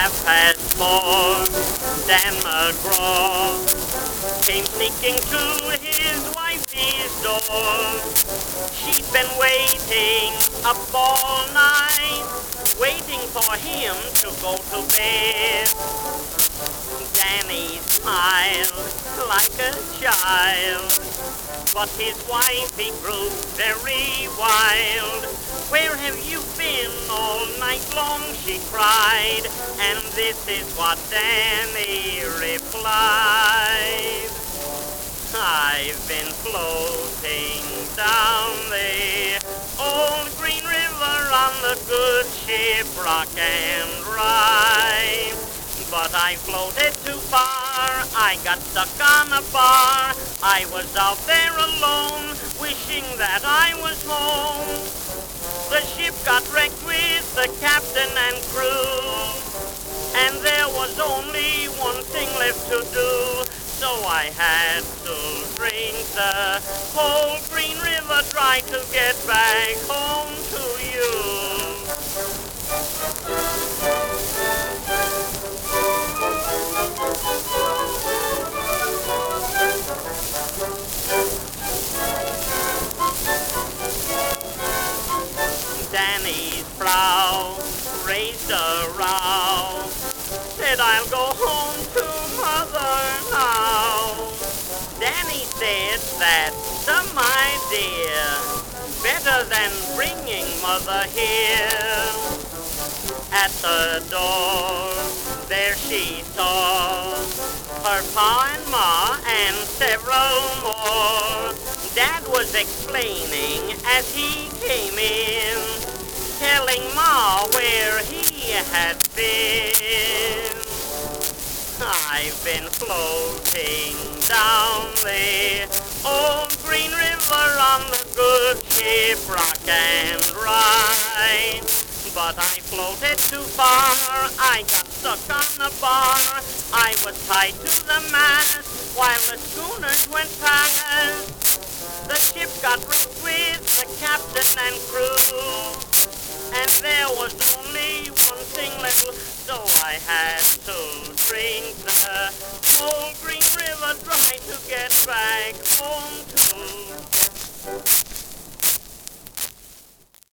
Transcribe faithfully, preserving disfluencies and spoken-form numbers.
half past four, Dan McGraw came sneaking to his wifey's door. She'd been waiting up all night, waiting for him to go to bed. Danny smiled like a child, but his wifey grew very wild. "Where have you been all night long?" she cried, and this is what Danny replied. "I've been floating down the old Green River on the good ship Rock and Rye. But I floated too far, I got stuck on a bar. I was out there alone, wishing that I was home. The ship got wrecked with the captain and crew, and there was only one thing left to do. So I had to drink the whole Green River dry to get back home to you." Danny's brow raised a row, said, "I'll go home to mother now." Danny said, "That's some idea, better than bringing mother here." At the door, there she saw her pa and ma and several more. Dad was explaining as he came in, telling Ma where he had been. "I've been floating down the old Green River on the good ship Rock and Rye. But I floated too far, I got stuck on the bar. I was tied to the mast while the schooners went past. The ship got wrecked with the captain and crew, and there was only one thing left, so I had to drink the whole Green River dry to get back home to."